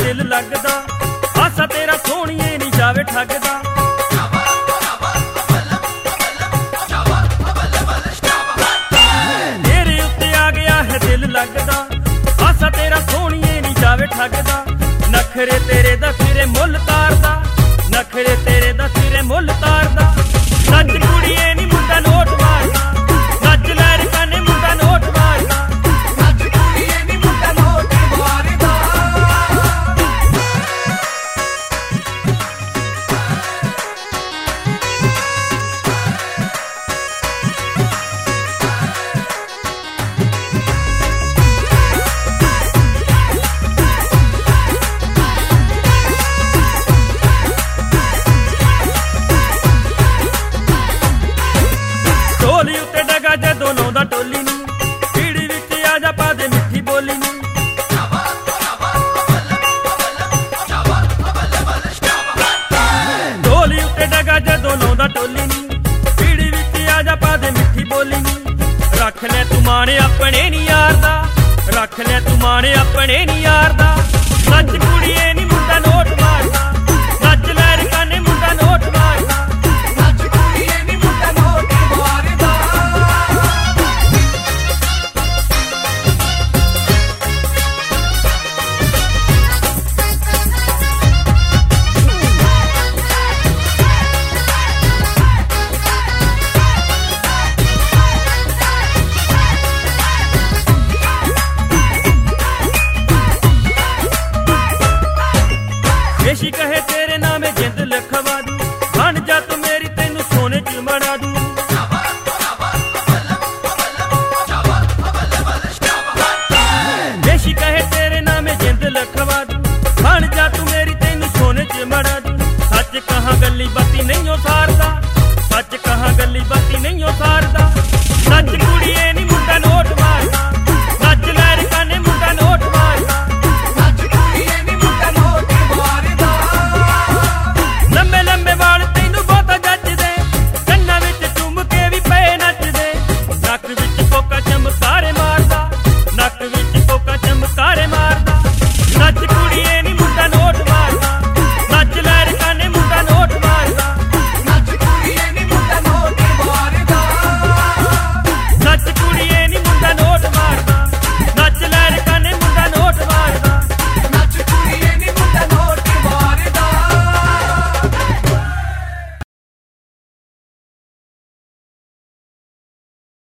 दिल लगदा, हासा तेरा सोहणीए नी जावे ठगदा। तेरे उत्ते आ गया है दिल लगदा, हासा तेरा सोहणीए नी जावे ठगदा। नखरे तेरे दा सिरे मुल तारदा, नखरे तेरे दा सिरे मुल तारदा। नच कुड़िए नी मुंडा नोट मारदा, नच लैरका ने मुंडा नोट मारदा, नच कुड़िए नी मुंडा नोट मारदा। ढोली उत्ते डगा जदों लाउंदा टोली नी, पीड़ी विच आ जा पा दे मिठी बोली नी। ढोली उत्ते डगा जदों लाउंदा टोली नी, पीड़ी विच आ जा पा दे मिठी बोली नी। रख ले तू माणे अपने नी यार दा, रख ले तू माणे अपने नी यार दा। नच कुड़िए नी मुंडा नोट मारदा, नच लैरका ने मुंडा नोट मारदा। नच कुड़िए नी मुंडा नोट मारदा। बेशी कहे तेरे नामे जिंद लिखवा दूं, बन जा तू मेरी तैनू सोने च मड़ा दूं। बेशी कहे तेरे नामे जिंद लिखवा दूं, बन जा तू मेरी तैनू सोने च मड़ा दूं। सच कहां गल्ली बाती नहीं ओ सारदा, सच कहां गल्ली बाती नहीं ओ